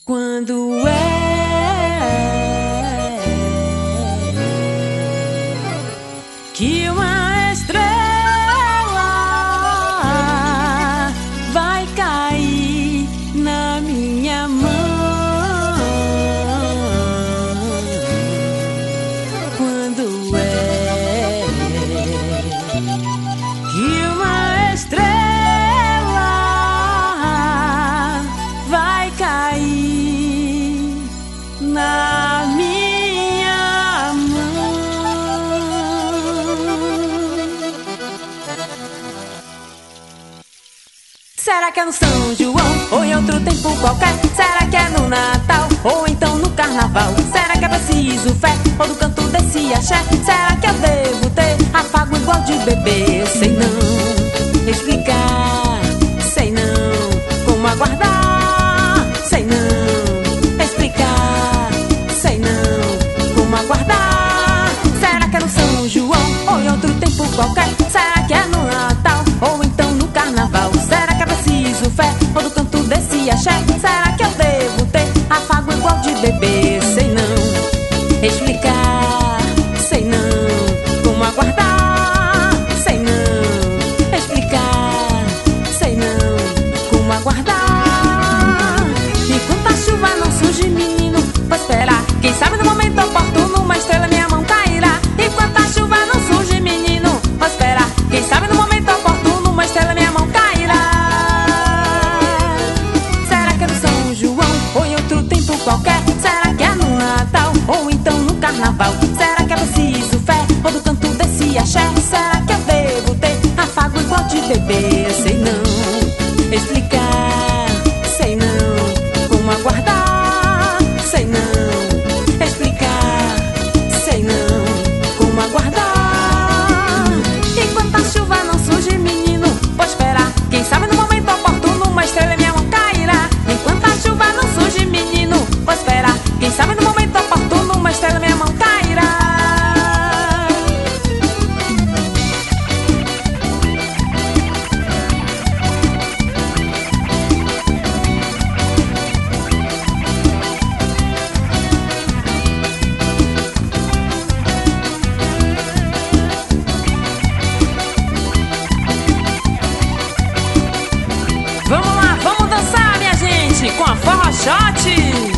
Quando é que uma estrela vai cair na minha mão? Quando é que uma estrela vai cair na minha mão? Será que é no São João ou em outro tempo qualquer? Será que é no Natal ou então no Carnaval? Será que é preciso fé ou do canto desse axé? Será que eu devo ter afago igual de bebê? Eu sei não explicar, sei não como aguardar, sei não explicar, sei não como aguardar. Será que é no São João ou em outro tempo qualquer? Será que é no Natal ou então no Carnaval? Será que é preciso fé ou do canto desse axé? Será que eu devo ter afago igual de bebê? Sei não explicar, sei não como aguardar, sei não explicar, sei não como aguardar. Enquanto a chuva não surge, menino, vou esperar. Quem sabe no momento oportuno uma estrela minha mão cairá. Enquanto a chuva não surge, menino, vou esperar. Quem sabe no momento oportuno uma estrela minha mão cairá. Será que é no São João ou em outro tempo qualquer? Será que é no Natal ou então no Carnaval? Será que é preciso fé ou do canto desse axé? Será que eu devo ter afago igual de bebê? Eu sei não explicar, sei não como aguardar, sei não explicar, sei não como aguardar. Enquanto a chuva não surge, menino, vou esperar. Quem sabe no momento oportuno uma estrela minha mão cairá. Enquanto a chuva não surge, menino, vou esperar. Quem sabe no momento oportuno uma estrela minha mão cairá. Vamos lá, vamos dançar, minha gente, com a Forró Shot.